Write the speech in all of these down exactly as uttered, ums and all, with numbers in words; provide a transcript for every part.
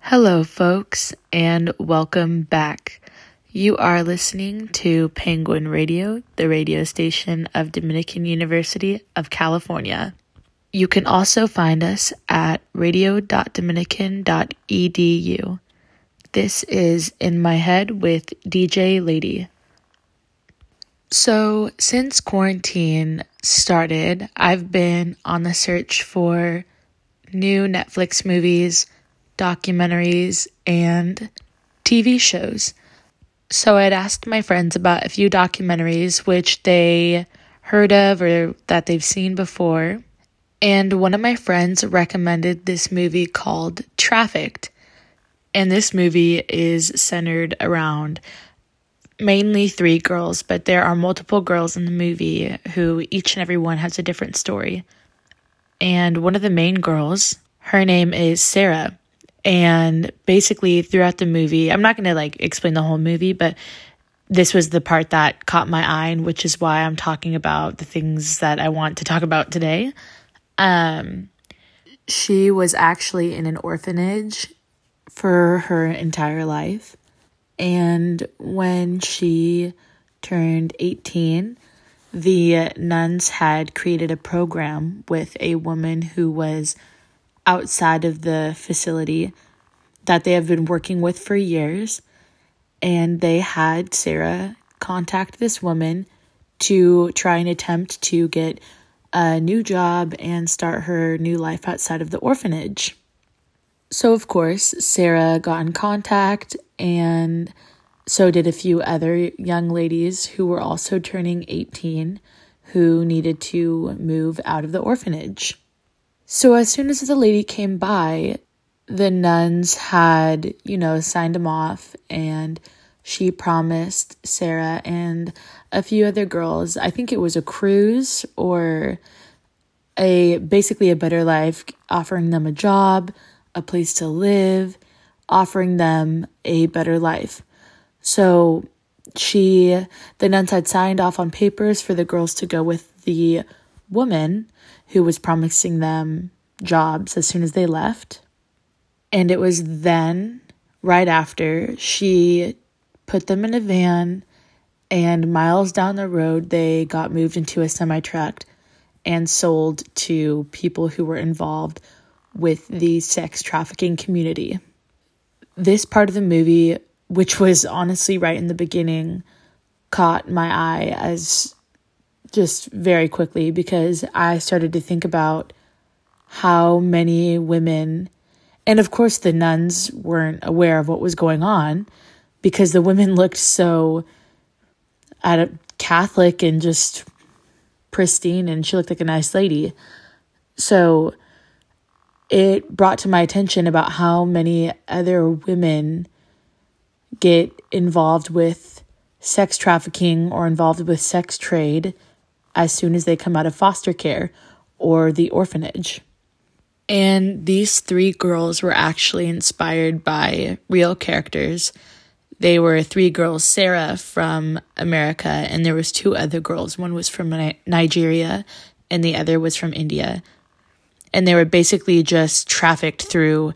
Hello, folks, and welcome back. You are listening to Penguin Radio, the radio station of Dominican University of California. You can also find us at radio dot dominican dot e d u. This is In My Head with D J Lady. So, since quarantine started, I've been on the search for new Netflix movies, documentaries, and T V shows. So I'd asked my friends about a few documentaries which they heard of or that they've seen before. And one of my friends recommended this movie called Trafficked. And this movie is centered around mainly three girls, but there are multiple girls in the movie who each and every one has a different story. And one of the main girls, her name is Sarah. And basically throughout the movie, I'm not going to like explain the whole movie, but this was the part that caught my eye, which is why I'm talking about the things that I want to talk about today. Um, she was actually in an orphanage for her entire life. And when she turned eighteen, the nuns had created a program with a woman who was outside of the facility that they have been working with for years. And they had Sarah contact this woman to try and attempt to get a new job and start her new life outside of the orphanage. So, of course, Sarah got in contact, and so did a few other young ladies who were also turning eighteen who needed to move out of the orphanage. So as soon as the lady came by, the nuns had, you know, signed them off, and she promised Sarah and a few other girls, I think it was a cruise or a basically a better life, offering them a job, a place to live, offering them a better life. So she, the nuns had signed off on papers for the girls to go with the woman who was promising them jobs as soon as they left. And it was then, right after, she put them in a van, and miles down the road, they got moved into a semi-truck and sold to people who were involved with the sex trafficking community. This part of the movie, which was honestly right in the beginning, caught my eye as just very quickly, because I started to think about how many women, and of course the nuns weren't aware of what was going on because the women looked so Catholic and just pristine, and she looked like a nice lady. So it brought to my attention about how many other women get involved with sex trafficking or involved with sex trade as soon as they come out of foster care or the orphanage. And these three girls were actually inspired by real characters. They were three girls, Sarah from America, and there was two other girls. One was from Nigeria and the other was from India. And they were basically just trafficked through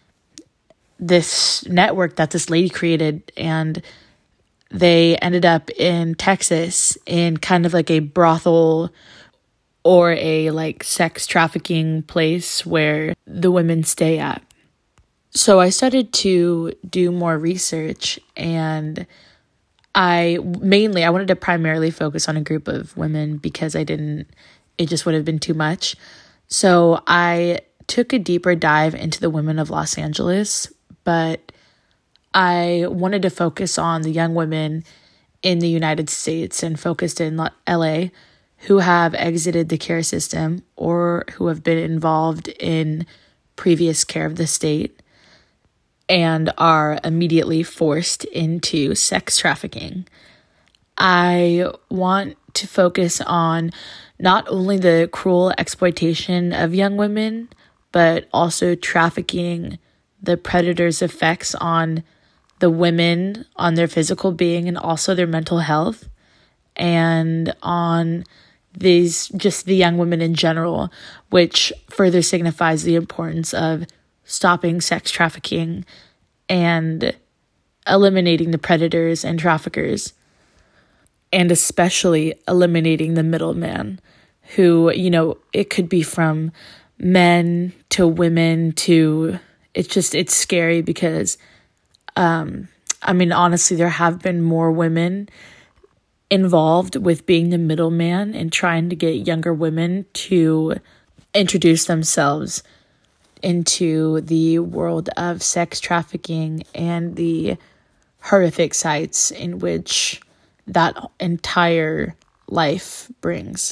this network that this lady created, and they ended up in Texas in kind of like a brothel or a like sex trafficking place where the women stay at. So I started to do more research, and I mainly, I wanted to primarily focus on a group of women because I didn't, it just would have been too much. So I took a deeper dive into the women of Los Angeles, but I wanted to focus on the young women in the United States and focused in L A who have exited the care system or who have been involved in previous care of the state and are immediately forced into sex trafficking. I want to focus on not only the cruel exploitation of young women, but also trafficking, the predators' effects on the women, on their physical being and also their mental health, and on these, just the young women in general, which further signifies the importance of stopping sex trafficking and eliminating the predators and traffickers, and especially eliminating the middleman who, you know, it could be from men to women to, it's just, it's scary because, um, I mean, honestly, there have been more women involved with being the middleman and trying to get younger women to introduce themselves into the world of sex trafficking and the horrific sights in which that entire life brings.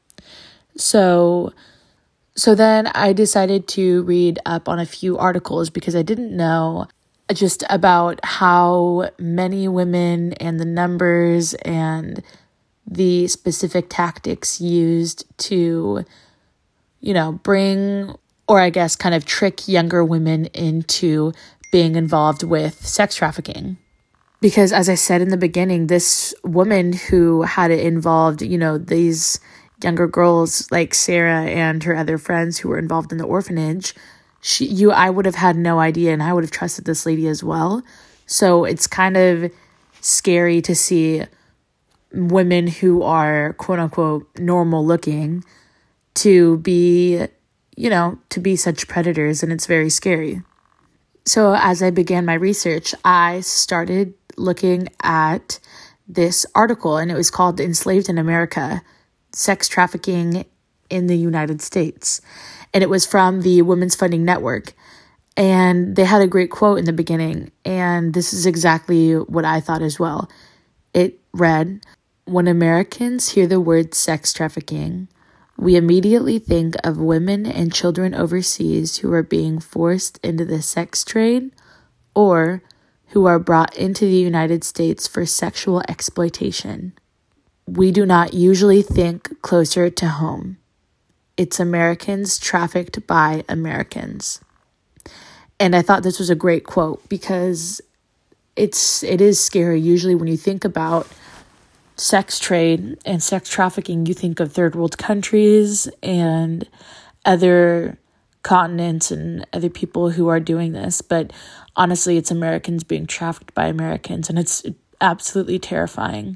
So, so then I decided to read up on a few articles because I didn't know just about how many women and the numbers and the specific tactics used to, you know, bring, or I guess kind of trick younger women into being involved with sex trafficking. Because as I said in the beginning, this woman who had it involved, you know, these younger girls like Sarah and her other friends who were involved in the orphanage, she, you, I would have had no idea, and I would have trusted this lady as well. So it's kind of scary to see women who are quote unquote normal looking to be, you know, to be such predators, and it's very scary. So as I began my research, I started looking at this article, and it was called Enslaved in America, Sex Trafficking in the United States. And it was from the Women's Funding Network. And they had a great quote in the beginning, and this is exactly what I thought as well. It read, "When Americans hear the word sex trafficking, we immediately think of women and children overseas who are being forced into the sex trade or who are brought into the United States for sexual exploitation. We do not usually think closer to home. It's Americans trafficked by Americans." And I thought this was a great quote because it's it is scary. Usually when you think about sex trade and sex trafficking, you think of third world countries and other continents and other people who are doing this. But honestly, it's Americans being trafficked by Americans, and it's absolutely terrifying.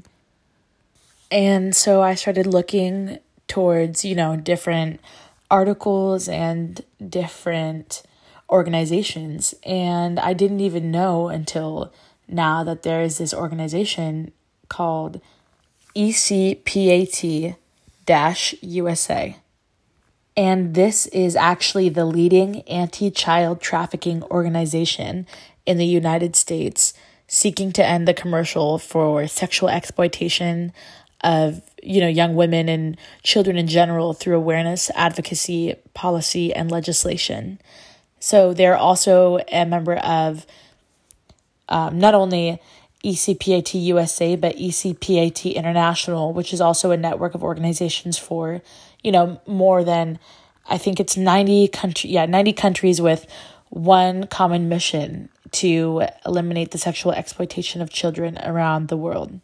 And so I started looking towards, you know, different articles and different organizations. And I didn't even know until now that there is this organization called E C P A T U S A. And this is actually the leading anti-child trafficking organization in the United States, seeking to end the commercial for sexual exploitation of, you know, young women and children in general through awareness, advocacy, policy, and legislation. So they're also a member of um, not only E C P A T U S A, but E C P A T International, which is also a network of organizations for, you know, more than, I think it's ninety country, yeah, ninety countries with one common mission to eliminate the sexual exploitation of children around the world.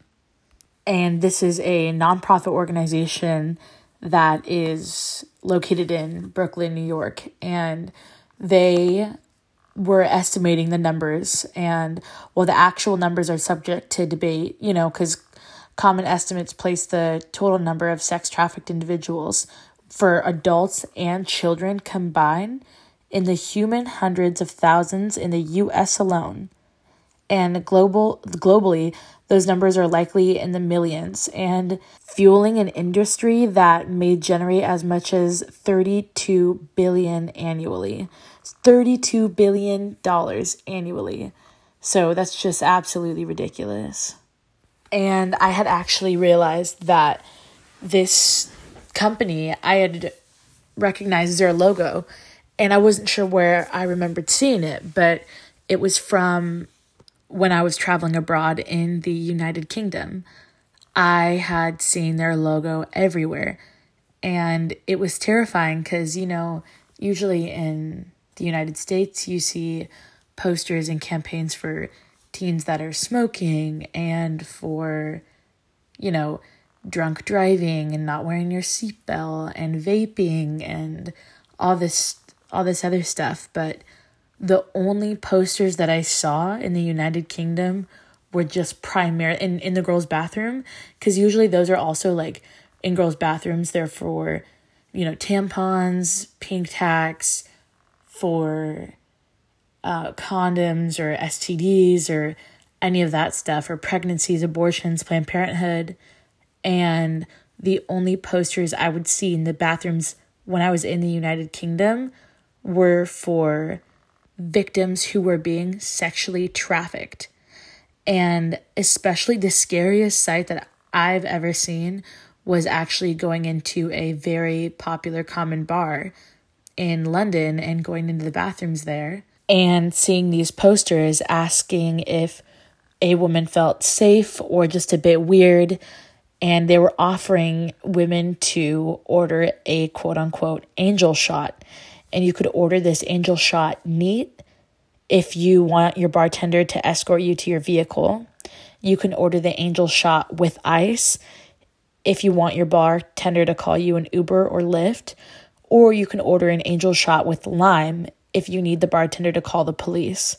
And this is a nonprofit organization that is located in Brooklyn, New York. And they were estimating the numbers. And well, the actual numbers are subject to debate, you know, because common estimates place the total number of sex trafficked individuals for adults and children combined in the human hundreds of thousands in the U S alone. And global globally, those numbers are likely in the millions, and fueling an industry that may generate as much as thirty-two billion dollars annually. thirty-two billion dollars annually. So that's just absolutely ridiculous. And I had actually realized that this company, I had recognized their logo, and I wasn't sure where I remembered seeing it, but it was from when I was traveling abroad in the United Kingdom. I had seen their logo everywhere, and it was terrifying because, you know, usually in the United States, you see posters and campaigns for teens that are smoking and for, you know, drunk driving and not wearing your seatbelt and vaping and all this all this other stuff, but the only posters that I saw in the United Kingdom were just primary in, in the girls' bathroom, because usually those are also like in girls' bathrooms, they're for, you know, tampons, pink tacs, for uh, condoms or S T Ds or any of that stuff, or pregnancies, abortions, Planned Parenthood. And the only posters I would see in the bathrooms when I was in the United Kingdom were for victims who were being sexually trafficked. And especially the scariest sight that I've ever seen was actually going into a very popular common bar in London and going into the bathrooms there and seeing these posters asking if a woman felt safe or just a bit weird. And they were offering women to order a quote unquote angel shot. And you could order this angel shot neat if you want your bartender to escort you to your vehicle. You can order the angel shot with ice if you want your bartender to call you an Uber or Lyft. Or you can order an angel shot with lime if you need the bartender to call the police.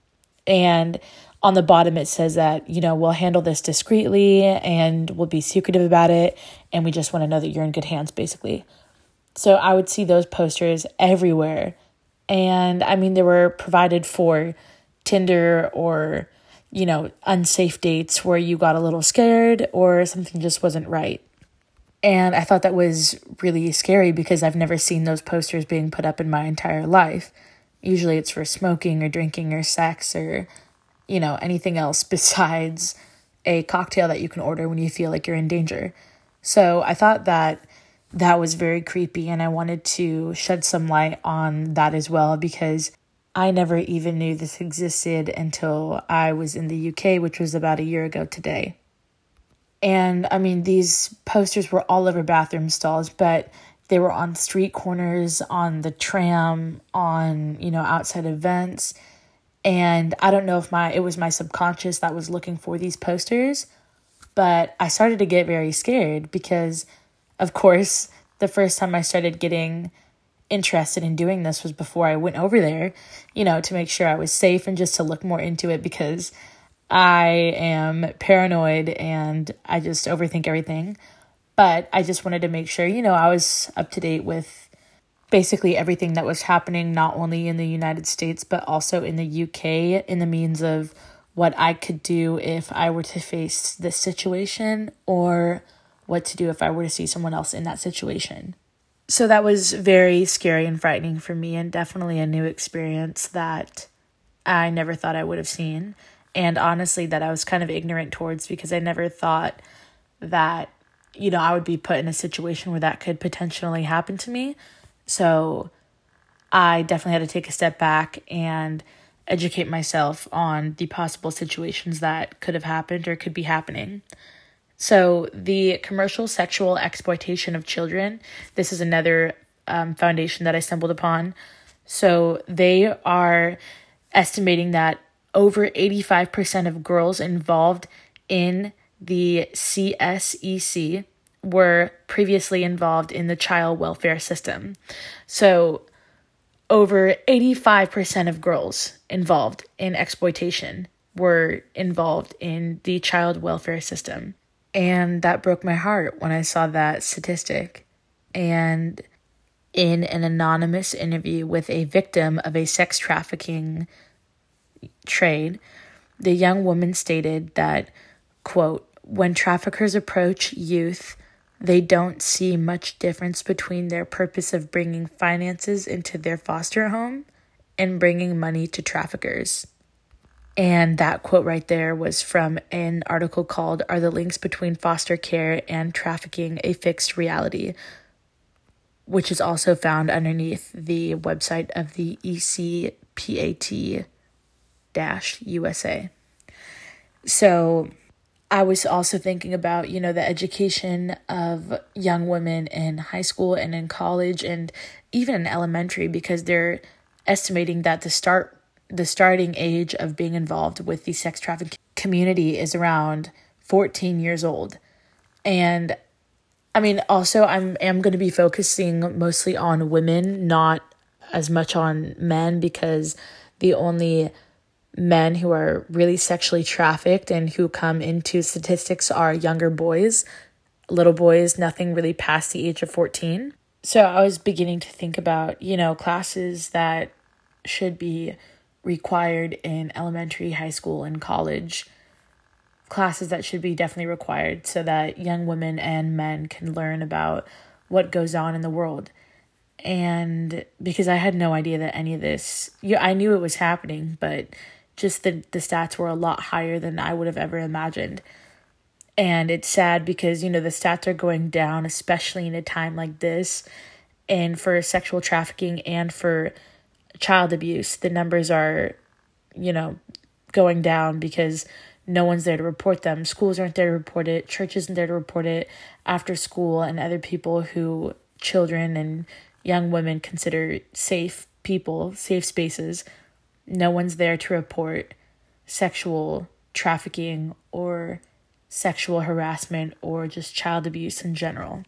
And on the bottom it says that, you know, we'll handle this discreetly and we'll be secretive about it. And we just want to know that you're in good hands, basically. So I would see those posters everywhere. And I mean, they were provided for Tinder or, you know, unsafe dates where you got a little scared or something just wasn't right. And I thought that was really scary because I've never seen those posters being put up in my entire life. Usually it's for smoking or drinking or sex or, you know, anything else besides a cocktail that you can order when you feel like you're in danger. So I thought that that was very creepy, and I wanted to shed some light on that as well, because I never even knew this existed until I was in the U K, which was about a year ago today. And I mean, these posters were all over bathroom stalls, but they were on street corners, on the tram, on, you know, outside events. And I don't know if my it was my subconscious that was looking for these posters, but I started to get very scared because, of course, the first time I started getting interested in doing this was before I went over there, you know, to make sure I was safe and just to look more into it, because I am paranoid and I just overthink everything. But I just wanted to make sure, you know, I was up to date with basically everything that was happening, not only in the United States, but also in the U K, in the means of what I could do if I were to face this situation, or what to do if I were to see someone else in that situation. So that was very scary and frightening for me, and definitely a new experience that I never thought I would have seen. And honestly, that I was kind of ignorant towards, because I never thought that, you know, I would be put in a situation where that could potentially happen to me. So I definitely had to take a step back and educate myself on the possible situations that could have happened or could be happening. So the commercial sexual exploitation of children, this is another um, foundation that I stumbled upon. So they are estimating that over eighty-five percent of girls involved in the C S E C were previously involved in the child welfare system. So over eighty-five percent of girls involved in exploitation were involved in the child welfare system. And that broke my heart when I saw that statistic. And in an anonymous interview with a victim of a sex trafficking trade, the young woman stated that, quote, "When traffickers approach youth, they don't see much difference between their purpose of bringing finances into their foster home and bringing money to traffickers." And that quote right there was from an article called "Are the Links Between Foster Care and Trafficking a Fixed Reality?" which is also found underneath the website of the E C P A T U S A. So I was also thinking about, you know, the education of young women in high school and in college and even in elementary, because they're estimating that the start the starting age of being involved with the sex trafficking community is around fourteen years old. And I mean, also I'm am going to be focusing mostly on women, not as much on men, because the only men who are really sexually trafficked and who come into statistics are younger boys, little boys, nothing really past the age of fourteen. So I was beginning to think about, you know, classes that should be required in elementary, high school, and college. Classes that should be definitely required so that young women and men can learn about what goes on in the world. And because I had no idea that any of this, yeah, I knew it was happening, but just the, the stats were a lot higher than I would have ever imagined. And it's sad because, you know, the stats are going down, especially in a time like this. And for sexual trafficking and for child abuse, the numbers are, you know, going down because no one's there to report them. Schools aren't there to report it. Church isn't there to report it. After school and other people who children and young women consider safe people, safe spaces, no one's there to report sexual trafficking or sexual harassment or just child abuse in general.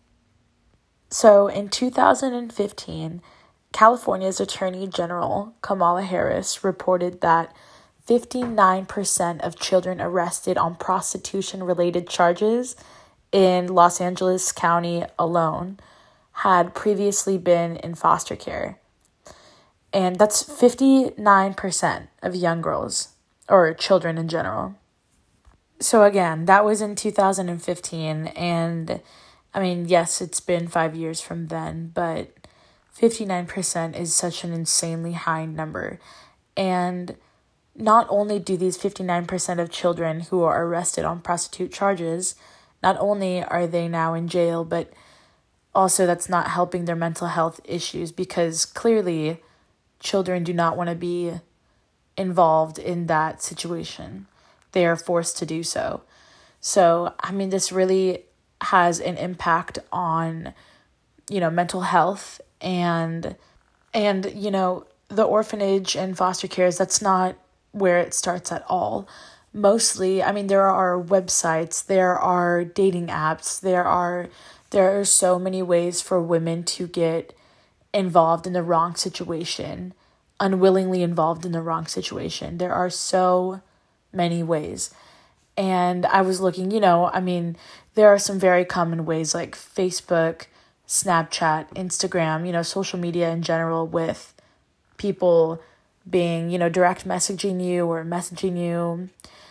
So in two thousand fifteen, California's Attorney General Kamala Harris reported that fifty-nine percent of children arrested on prostitution-related charges in Los Angeles County alone had previously been in foster care. And that's fifty-nine percent of young girls, or children in general. So again, that was in two thousand fifteen, and I mean, yes, it's been five years from then, but fifty-nine percent is such an insanely high number. And not only do these fifty-nine percent of children who are arrested on prostitute charges, not only are they now in jail, but also that's not helping their mental health issues, because clearly children do not want to be involved in that situation. They are forced to do so. So, I mean, this really has an impact on, you know, mental health and, and, you know, the orphanage and foster cares, that's not where it starts at all. Mostly, I mean, there are websites, there are dating apps, there are, there are so many ways for women to get involved in the wrong situation, unwillingly involved in the wrong situation. There are so many ways. And I was looking, you know, I mean, there are some very common ways like Facebook, Snapchat, Instagram, you know, social media in general, with people being, you know, direct messaging you or messaging you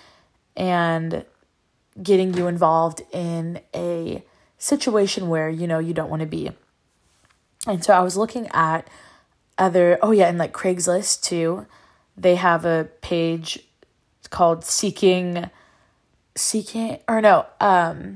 and getting you involved in a situation where, you know, you don't want to be. And so I was looking at other, oh yeah, and like Craigslist too. They have a page called Seeking, Seeking, or no, um,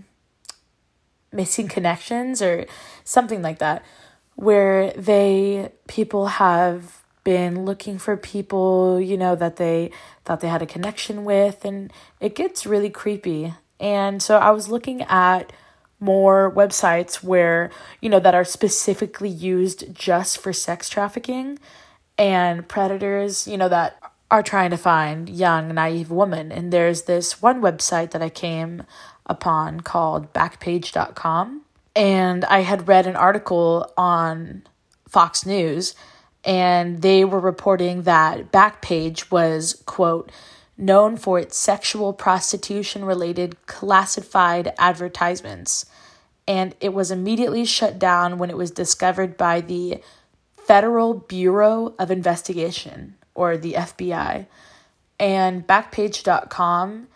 Missing Connections or something like that, where they, people have been looking for people, you know, that they thought they had a connection with, and it gets really creepy. And so I was looking at more websites where, you know, that are specifically used just for sex trafficking and predators, you know, that are trying to find young, naive women. And there's this one website that I came upon called Backpage dot com. And I had read an article on Fox News, and they were reporting that Backpage was, quote, known for its sexual prostitution-related classified advertisements. And it was immediately shut down when it was discovered by the Federal Bureau of Investigation, or the F B I. And Backpage dot com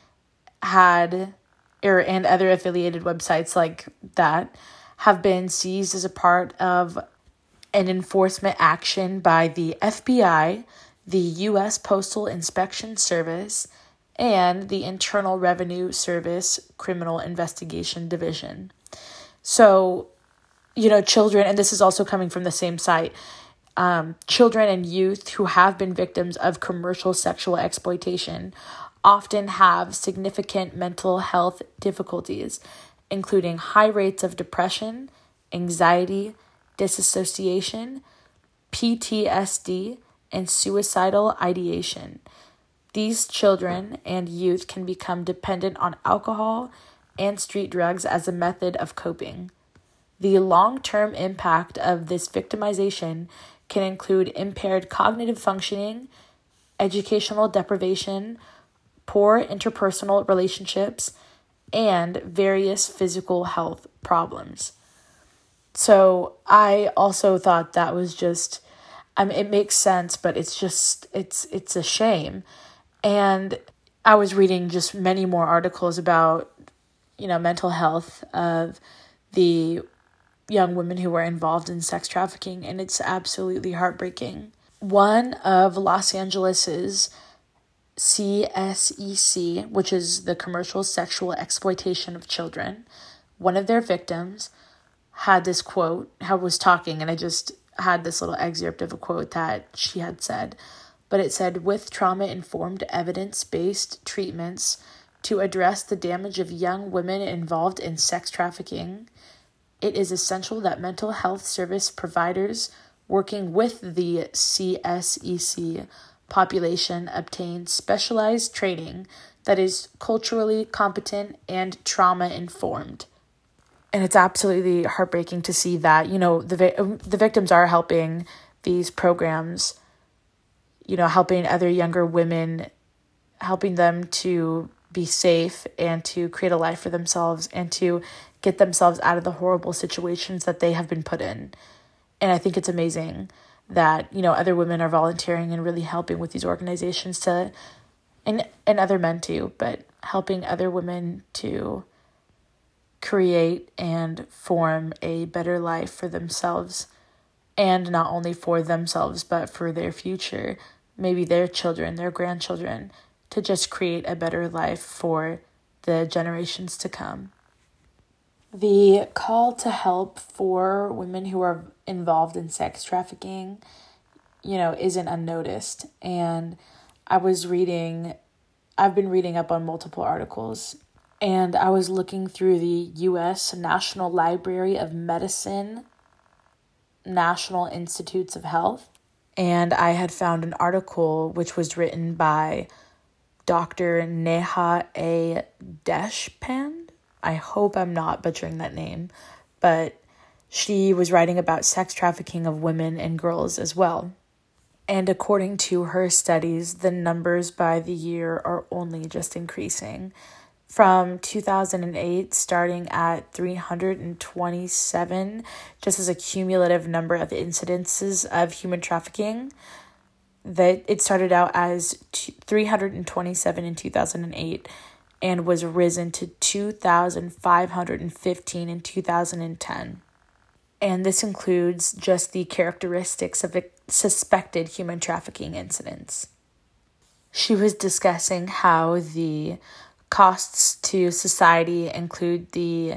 had, or and other affiliated websites like that, have been seized as a part of an enforcement action by the F B I, the U S Postal Inspection Service, and the Internal Revenue Service Criminal Investigation Division. So, you know, children, and this is also coming from the same site, um, children and youth who have been victims of commercial sexual exploitation often have significant mental health difficulties, including high rates of depression, anxiety, disassociation, P T S D, and suicidal ideation. These children and youth can become dependent on alcohol and street drugs as a method of coping. The long-term impact of this victimization can include impaired cognitive functioning, educational deprivation, poor interpersonal relationships, and various physical health problems. So I also thought that was just, I mean, it makes sense, but it's just, it's, it's a shame. And I was reading just many more articles about, you know, mental health of the young women who were involved in sex trafficking, and it's absolutely heartbreaking. One of Los Angeles's C S E C, which is the commercial sexual exploitation of children, one of their victims had this quote, I was talking and I just had this little excerpt of a quote that she had said, but it said, with trauma-informed evidence-based treatments to address the damage of young women involved in sex trafficking, it is essential that mental health service providers working with the C S E C population obtain specialized training that is culturally competent and trauma-informed. And it's absolutely heartbreaking to see that, you know, the the victims are helping these programs, you know, helping other younger women, helping them to be safe and to create a life for themselves and to get themselves out of the horrible situations that they have been put in. And I think it's amazing that, you know, other women are volunteering and really helping with these organizations to, and, and other men too, but helping other women to create and form a better life for themselves, and not only for themselves, but for their future, maybe their children, their grandchildren, to just create a better life for the generations to come. The call to help for women who are involved in sex trafficking, you know, isn't unnoticed. And I was reading, I've been reading up on multiple articles, and I was looking through the U S National Library of Medicine, National Institutes of Health, and I had found an article which was written by Doctor Neha A. Deshpande. I hope I'm not butchering that name, but she was writing about sex trafficking of women and girls as well. And according to her studies, the numbers by the year are only just increasing. From two thousand eight, starting at three hundred twenty-seven, just as a cumulative number of incidences of human trafficking, that it started out as three hundred twenty-seven in two thousand eight and was risen to two thousand five hundred fifteen in two thousand ten. And this includes just the characteristics of suspected human trafficking incidents. She was discussing how the costs to society include the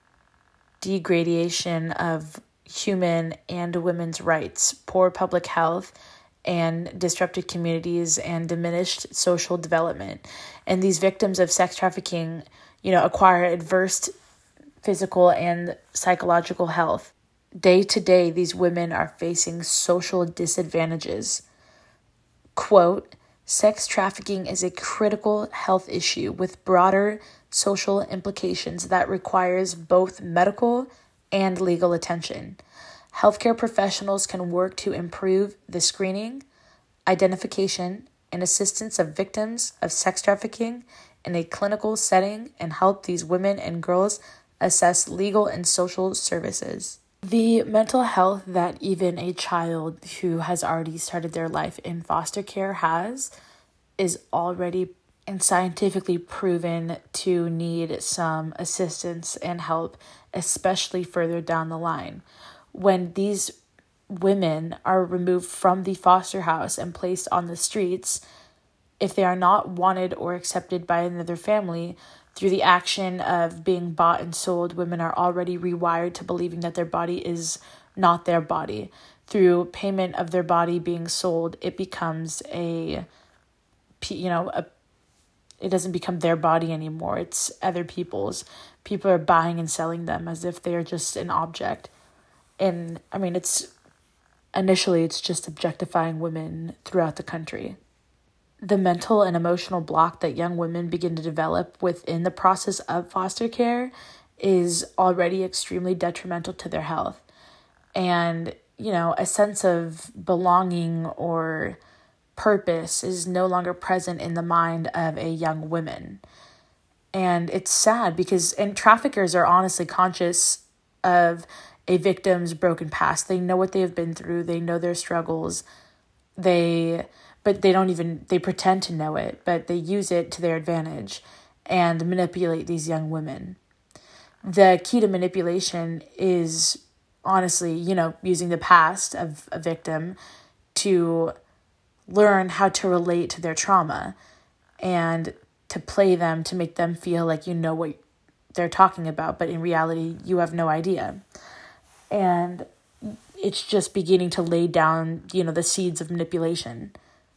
degradation of human and women's rights, poor public health, and disrupted communities and diminished social development. And these victims of sex trafficking, you know, acquire adverse physical and psychological health. Day to day, these women are facing social disadvantages. Quote, sex trafficking is a critical health issue with broader social implications that requires both medical and legal attention. Healthcare professionals can work to improve the screening, identification, and assistance of victims of sex trafficking in a clinical setting and help these women and girls assess legal and social services. The mental health that even a child who has already started their life in foster care has is already and scientifically proven to need some assistance and help, especially further down the line. When these women are removed from the foster house and placed on the streets, if they are not wanted or accepted by another family, through the action of being bought and sold, women are already rewired to believing that their body is not their body. Through payment of their body being sold, it becomes a, you know, a, it doesn't become their body anymore. It's other people's. People are buying and selling them as if they are just an object. And I mean, it's initially it's just objectifying women throughout the country. The mental and emotional block that young women begin to develop within the process of foster care is already extremely detrimental to their health. And, you know, a sense of belonging or purpose is no longer present in the mind of a young woman. And it's sad because, and traffickers are honestly conscious of a victim's broken past. They know what they have been through. They know their struggles. They, but they don't even, they pretend to know it, but they use it to their advantage and manipulate these young women. The key to manipulation is honestly, you know, using the past of a victim to learn how to relate to their trauma and to play them to make them feel like you know what they're talking about, but in reality, you have no idea. And it's just beginning to lay down, you know, the seeds of manipulation.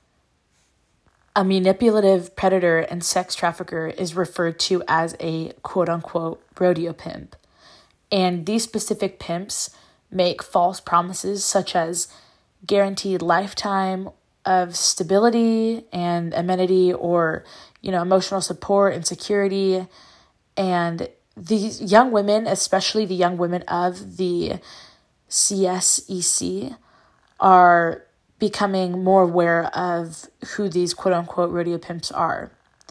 A manipulative predator and sex trafficker is referred to as a quote-unquote rodeo pimp. And these specific pimps make false promises such as guaranteed lifetime of stability and amenity, or, you know, emotional support and security. And these young women, especially the young women of the C S E C, are becoming more aware of who these quote-unquote rodeo pimps are.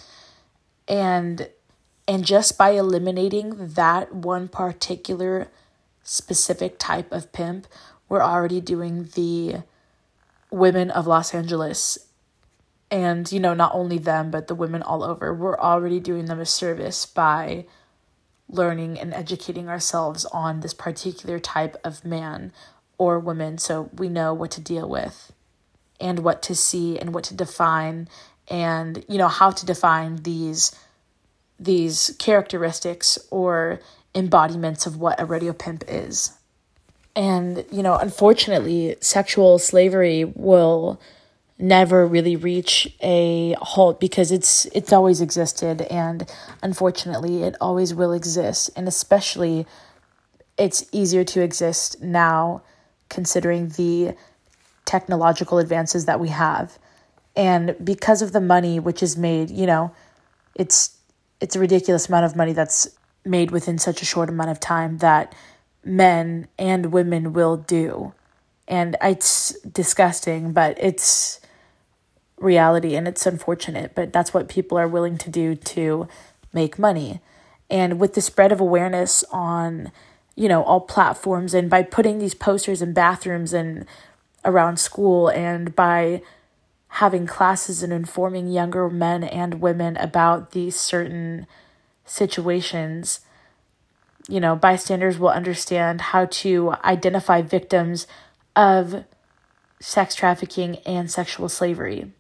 And and just by eliminating that one particular specific type of pimp, we're already doing the women of Los Angeles, and, you know, not only them, but the women all over, we're already doing them a service by learning and educating ourselves on this particular type of man or woman, so we know what to deal with and what to see and what to define, and, you know, how to define these these characteristics or embodiments of what a rodeo pimp is. And, you know, unfortunately, sexual slavery will never really reach a halt because it's it's always existed, and unfortunately it always will exist. And especially it's easier to exist now considering the technological advances that we have. And because of the money which is made, you know, it's it's a ridiculous amount of money that's made within such a short amount of time that men and women will do. And it's disgusting, but it's reality, and it's unfortunate, but that's what people are willing to do to make money. And with the spread of awareness on, you know, all platforms, and by putting these posters in bathrooms and around school, and by having classes and informing younger men and women about these certain situations, you know, bystanders will understand how to identify victims of sex trafficking and sexual slavery.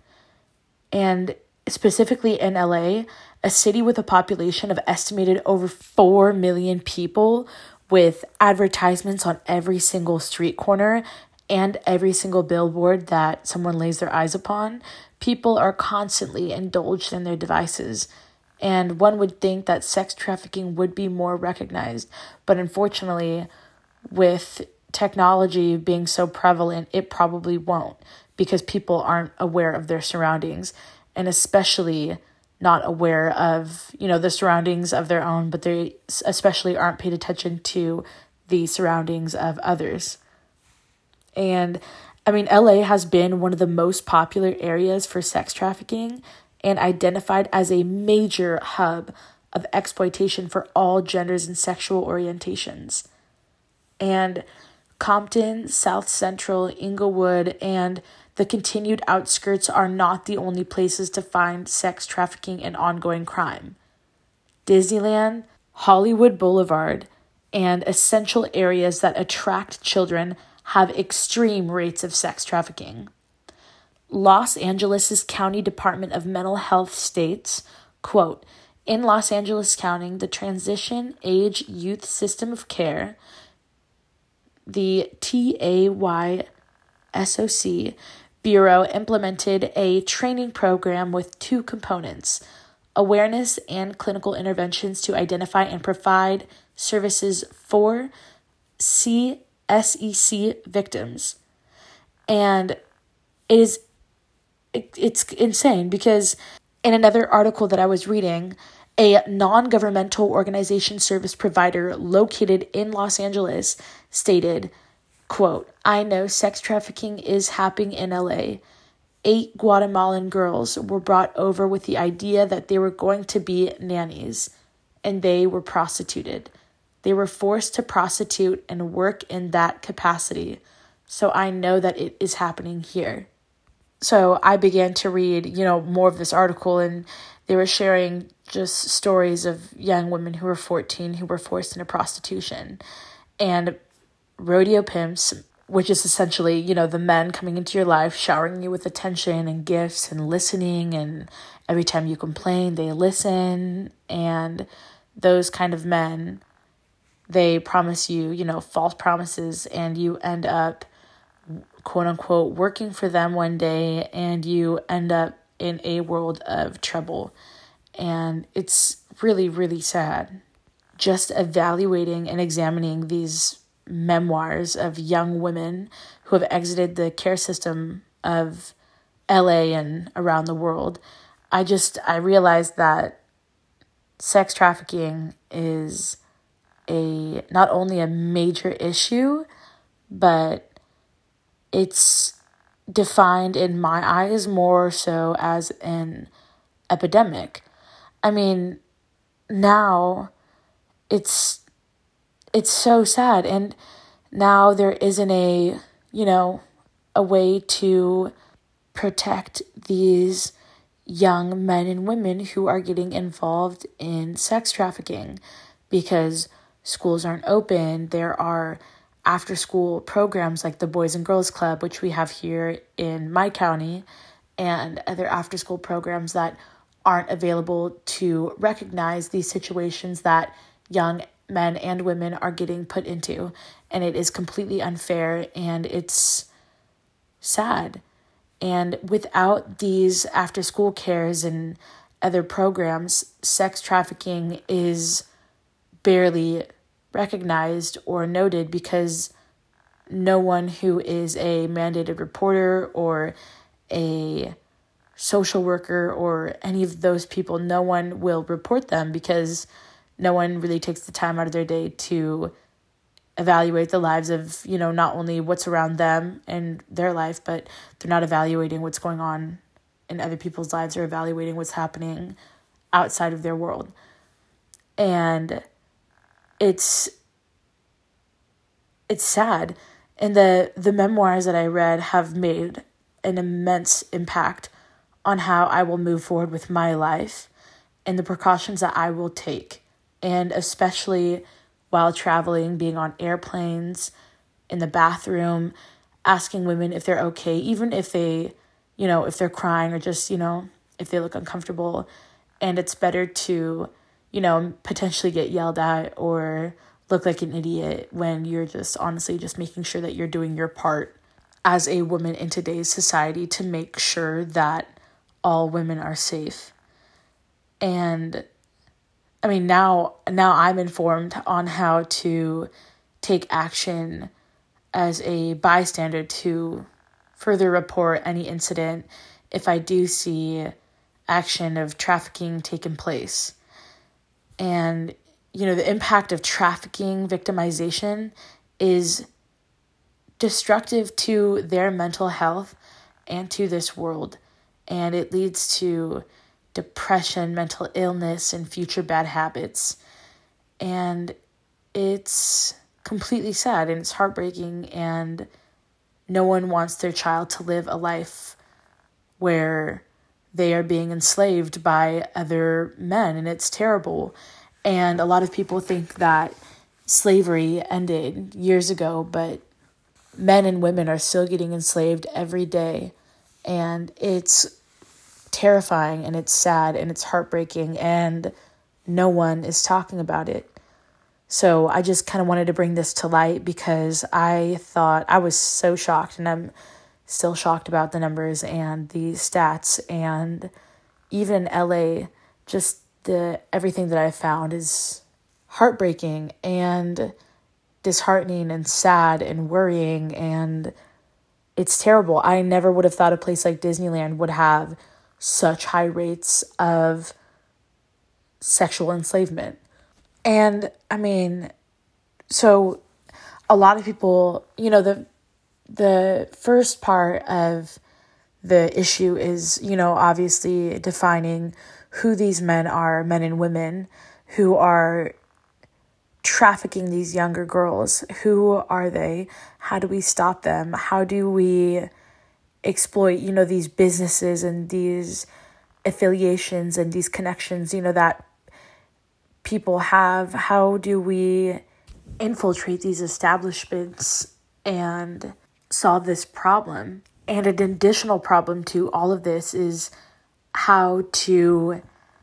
And specifically in L A, a city with a population of estimated over four million people, with advertisements on every single street corner and every single billboard that someone lays their eyes upon, people are constantly indulged in their devices. And one would think that sex trafficking would be more recognized, but unfortunately, with technology being so prevalent, it probably won't, because people aren't aware of their surroundings, and especially not aware of, you know, the surroundings of their own, but they especially aren't paid attention to the surroundings of others. And I mean, L A has been one of the most popular areas for sex trafficking and identified as a major hub of exploitation for all genders and sexual orientations. And Compton, South Central, Inglewood, and the continued outskirts are not the only places to find sex trafficking and ongoing crime. Disneyland, Hollywood Boulevard, and essential areas that attract children have extreme rates of sex trafficking. Los Angeles' County Department of Mental Health states, quote, "In Los Angeles County, the Transition Age Youth System of Care, the T A Y S O C Bureau implemented a training program with two components: awareness and clinical interventions to identify and provide services for C S E C victims." And it is it, it's insane because in another article that I was reading, a non-governmental organization service provider located in Los Angeles stated, Quote, I know sex trafficking is happening in L A. Eight Guatemalan girls were brought over with the idea that they were going to be nannies, and they were prostituted. They were forced to prostitute and work in that capacity. So I know that it is happening here. So I began to read, you know, more of this article, and they were sharing just stories of young women who were fourteen who were forced into prostitution. And rodeo pimps, which is essentially, you know, the men coming into your life, showering you with attention and gifts and listening, and every time you complain, they listen. And those kind of men, they promise you, you know, false promises, and you end up, quote unquote, working for them one day, and you end up in a world of trouble. And it's really, really sad. Just evaluating and examining these memoirs of young women who have exited the care system of L A and around the world, I just, I realized that sex trafficking is a, not only a major issue, but it's defined in my eyes more so as an epidemic. I mean, now it's it's so sad, and now there isn't a, you know, a way to protect these young men and women who are getting involved in sex trafficking, because schools aren't open. There are after school programs like the Boys and Girls Club, which we have here in my county, and other after school programs that aren't available to recognize these situations that young men and women are getting put into. And it is completely unfair, and it's sad. And without these after school cares and other programs, sex trafficking is barely recognized or noted, because no one who is a mandated reporter or a social worker or any of those people, no one will report them, because no one really takes the time out of their day to evaluate the lives of, you know, not only what's around them and their life, but they're not evaluating what's going on in other people's lives, or evaluating what's happening outside of their world. And it's it's sad. And the the memoirs that I read have made an immense impact on how I will move forward with my life and the precautions that I will take. And especially while traveling, being on airplanes, in the bathroom, asking women if they're okay, even if they, you know, if they're crying, or just, you know, if they look uncomfortable. And it's better to, you know, potentially get yelled at or look like an idiot when you're just honestly just making sure that you're doing your part as a woman in today's society to make sure that all women are safe. And I mean, now now I'm informed on how to take action as a bystander to further report any incident if I do see action of trafficking taking place. And, you know, the impact of trafficking victimization is destructive to their mental health and to this world. And it leads to depression, mental illness, and future bad habits. And it's completely sad, and it's heartbreaking, and no one wants their child to live a life where they are being enslaved by other men, and it's terrible. And a lot of people think that slavery ended years ago, but men and women are still getting enslaved every day, and it's terrifying, and it's sad, and it's heartbreaking, and no one is talking about it. So I just kind of wanted to bring this to light, because I thought, I was so shocked, and I'm still shocked about the numbers and the stats. And even in L A, just the everything that I found is heartbreaking and disheartening and sad and worrying, and it's terrible. I never would have thought a place like Disneyland would have such high rates of sexual enslavement. And I mean, so a lot of people, you know, the the first part of the issue is, you know, obviously defining who these men are, men and women who are trafficking these younger girls. Who are they? How do we stop them? How do we exploit, you know, these businesses and these affiliations and these connections, you know, that people have? How do we infiltrate these establishments and solve this problem? And an additional problem to all of this is how to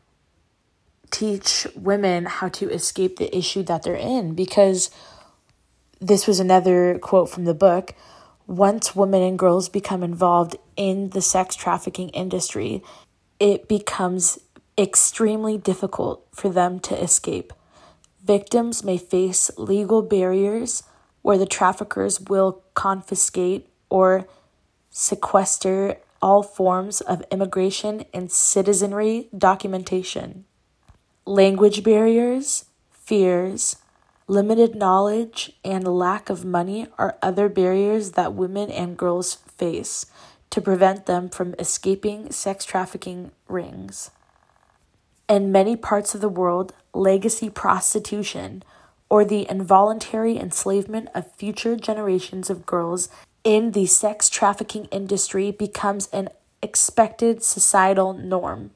teach women how to escape the issue that they're in, because this was another quote from the book. Once women and girls become involved in the sex trafficking industry, it becomes extremely difficult for them to escape. Victims may face legal barriers where the traffickers will confiscate or sequester all forms of immigration and citizenry documentation. Language barriers, fears, limited knowledge, and lack of money are other barriers that women and girls face to prevent them from escaping sex trafficking rings. In many parts of the world, legacy prostitution, or the involuntary enslavement of future generations of girls in the sex trafficking industry, becomes an expected societal norm.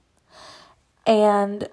And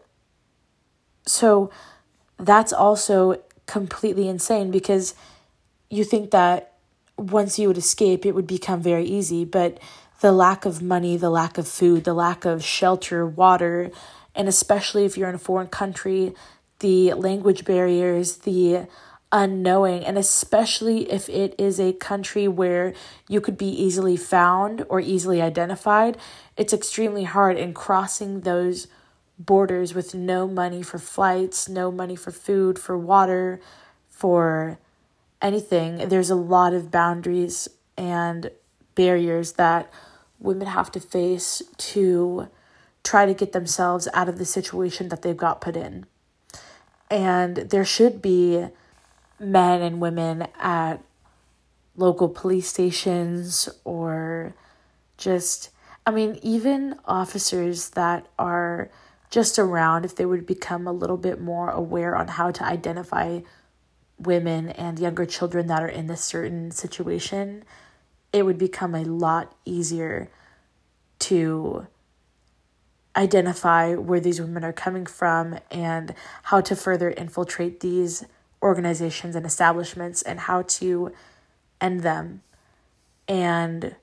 so that's also completely insane, because you think that once you would escape, it would become very easy. But the lack of money, the lack of food, the lack of shelter, water, and especially if you're in a foreign country, the language barriers, the unknowing, and especially if it is a country where you could be easily found or easily identified, it's extremely hard. In crossing those borders with no money for flights, no money for food, for water, for anything, there's a lot of boundaries and barriers that women have to face to try to get themselves out of the situation that they've got put in. And there should be men and women at local police stations, or just, I mean, even officers that are just around, if they would become a little bit more aware on how to identify women and younger children that are in this certain situation, it would become a lot easier to identify where these women are coming from and how to further infiltrate these organizations and establishments and how to end them. And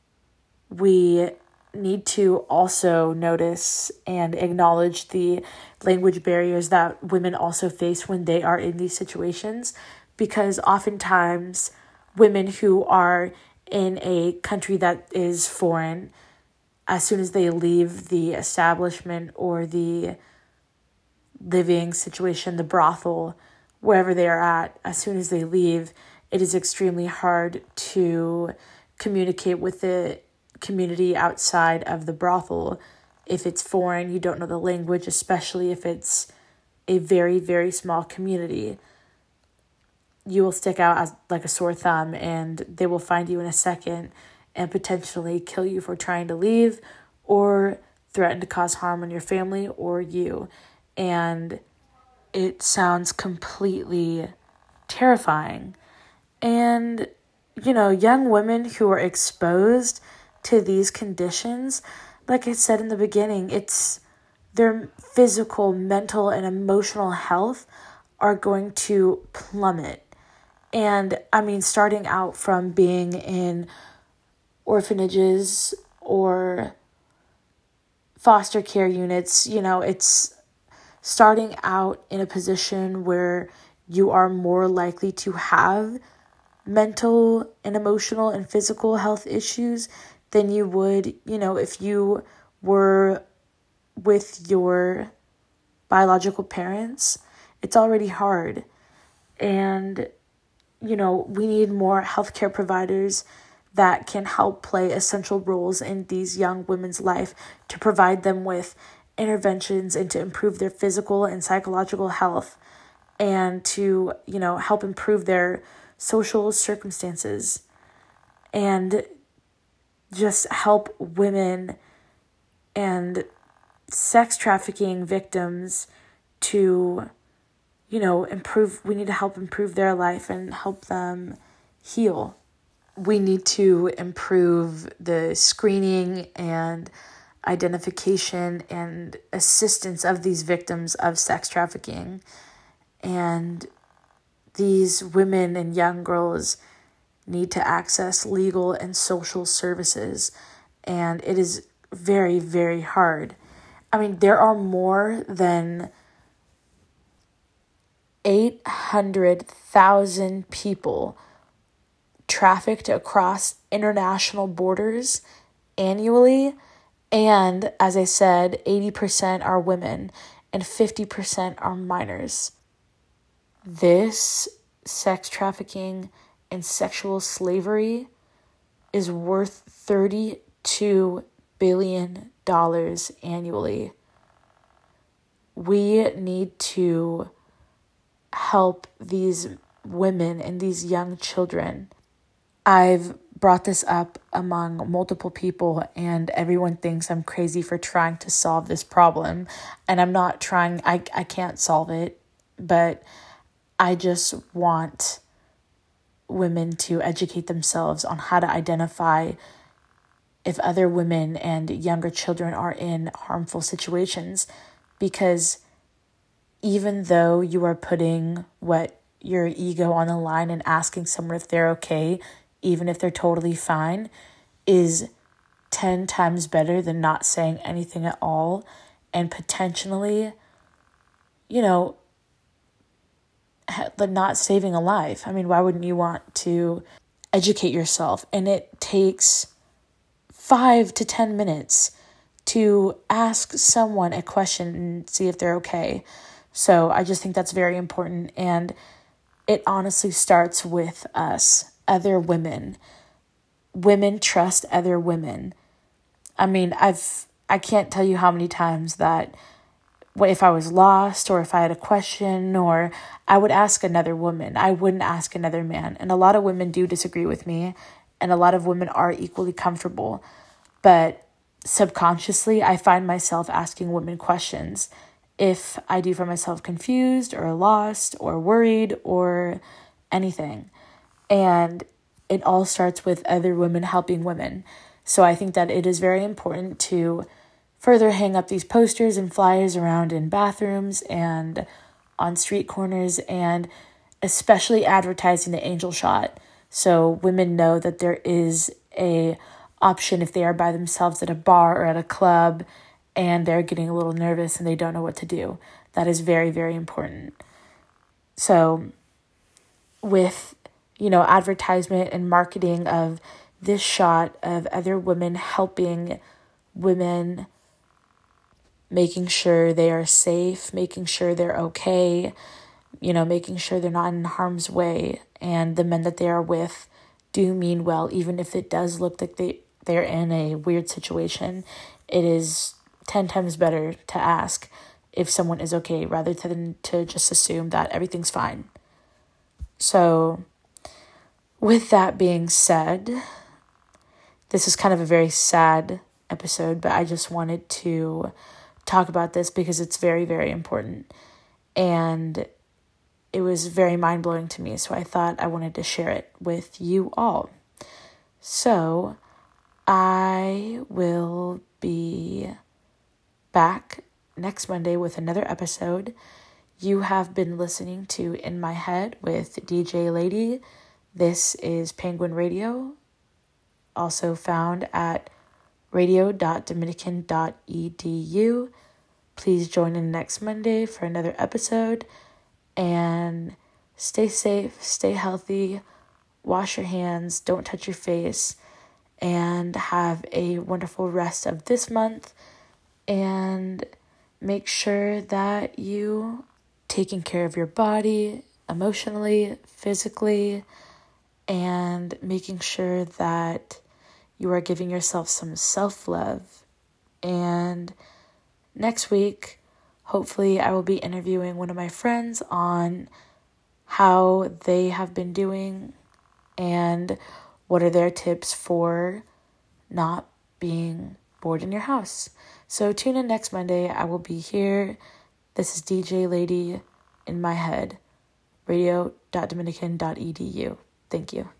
we need to also notice and acknowledge the language barriers that women also face when they are in these situations, because oftentimes women who are in a country that is foreign, as soon as they leave the establishment or the living situation, the brothel, wherever they are at, as soon as they leave, it is extremely hard to communicate with the community outside of the brothel. If it's foreign, you don't know the language, especially if it's a very, very small community. You will stick out as like a sore thumb, and they will find you in a second and potentially kill you for trying to leave or threaten to cause harm on your family or you. And it sounds completely terrifying. And, you know, young women who are exposed to these conditions, like I said in the beginning, it's their physical, mental, and emotional health are going to plummet. And I mean, starting out from being in orphanages or foster care units, you know, it's starting out in a position where you are more likely to have mental and emotional and physical health issues than you would, you know, if you were with your biological parents. It's already hard. And, you know, we need more healthcare providers that can help play essential roles in these young women's life to provide them with interventions and to improve their physical and psychological health, and to, you know, help improve their social circumstances and just help women and sex trafficking victims to, you know, improve. We need to help improve their life and help them heal. We need to improve the screening and identification and assistance of these victims of sex trafficking. And these women and young girls need to access legal and social services. And it is very, very hard. I mean, there are more than eight hundred thousand people trafficked across international borders annually. And as I said, eighty percent are women and fifty percent are minors. This sex trafficking and sexual slavery is worth thirty-two billion dollars annually. We need to help these women and these young children. I've brought this up among multiple people, and everyone thinks I'm crazy for trying to solve this problem. And I'm not trying, I, I can't solve it, but I just want women to educate themselves on how to identify if other women and younger children are in harmful situations. Because even though you are putting what your ego on the line and asking someone if they're okay, even if they're totally fine, is ten times better than not saying anything at all and potentially, you know, not saving a life. I mean, why wouldn't you want to educate yourself? And it takes five to ten minutes to ask someone a question and see if they're okay. So I just think that's very important. And it honestly starts with us, other women. Women trust other women. I mean, I've, I can't tell you how many times that if I was lost or if I had a question, or I would ask another woman. I wouldn't ask another man. And a lot of women do disagree with me, and a lot of women are equally comfortable. But subconsciously, I find myself asking women questions if I do find myself confused or lost or worried or anything. And it all starts with other women helping women. So I think that it is very important to further hang up these posters and flyers around in bathrooms and on street corners, and especially advertising the Angel Shot, so women know that there is a option if they are by themselves at a bar or at a club and they're getting a little nervous and they don't know what to do. That is very, very important. So with, you know, advertisement and marketing of this shot of other women helping women, making sure they are safe, making sure they're okay, you know, making sure they're not in harm's way, and the men that they are with do mean well, even if it does look like they, they're in a weird situation. It is ten times better to ask if someone is okay rather than to just assume that everything's fine. So with that being said, this is kind of a very sad episode, but I just wanted to talk about this because it's very, very important. And it was very mind-blowing to me, so I thought I wanted to share it with you all. So I will be back next Monday with another episode. You have been listening to In My Head with D J Lady. This is Penguin Radio, also found at radio dot dominican dot e d u. Please join in next Monday for another episode, and stay safe, stay healthy, wash your hands, don't touch your face, and have a wonderful rest of this month, and make sure that you taking care of your body emotionally, physically, and making sure that you are giving yourself some self-love. And next week, hopefully I will be interviewing one of my friends on how they have been doing and what are their tips for not being bored in your house. So tune in next Monday. I will be here. This is D J Lady in my head, radio dot dominican dot e d u. Thank you.